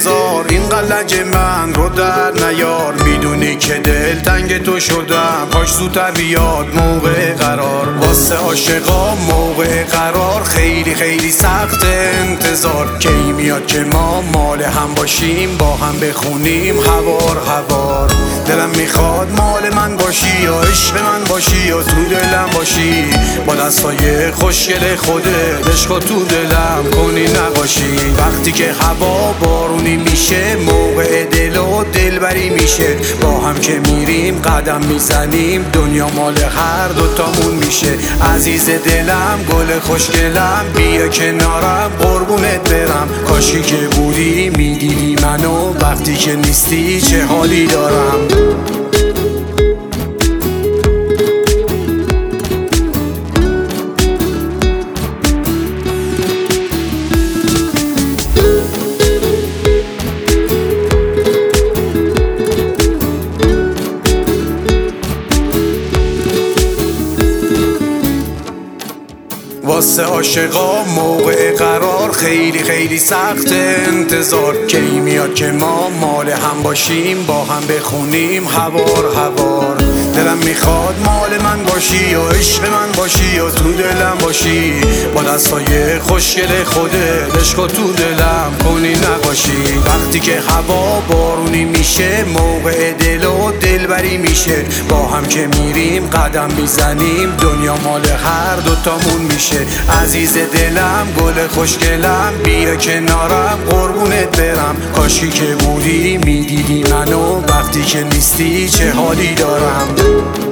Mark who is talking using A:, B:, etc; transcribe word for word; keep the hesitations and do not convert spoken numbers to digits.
A: انتظار، این قلنج من رو در نیار. میدونی که دل تنگ تو شدم، کاش زودتر بیاد موقع قرار. واسه عاشقا موقع قرار خیلی خیلی سخت انتظار. کی میاد که ما مال هم باشیم، با هم بخونیم هوار هوار. دلم میخواد مال من باشی، یا عشق من باشی، یا تو دلم باشی. با دستای خوشگل خودت عشقو تو دلم کنی نباشی. وقتی که هوا بارونی میشه، موقع دل و دلبری میشه. با هم که میریم قدم میزنیم، دنیا مال هر دوتامون میشه. عزیز دلم گل خوشگلم، بیا کنارم قربونت برم. کاشی که بودی میدیدی منو، وقتی که نیستی چه حالی دارم. واسه عاشقا موقع قرار خیلی خیلی سخت انتظار. کی میاد که ما مال هم باشیم، با هم بخونیم هوار هوار. دلم میخواد مال من باشی، یا عشق من باشی، یا تو دلم باشی. با دستای خوشگل خودت عشقو تو دلم کنی نباشی. وقتی که هوا بارونی میشه، موقع دل و دلبری میشه. با هم که میریم قدم میزنیم، دنیا مال هر دوتامون میشه. عزیز دلم گل خوشگلم، بیا کنارم قربونت برم. کاشی که بودی میدیدی منو، وقتی که نیستی چه حالی دارم.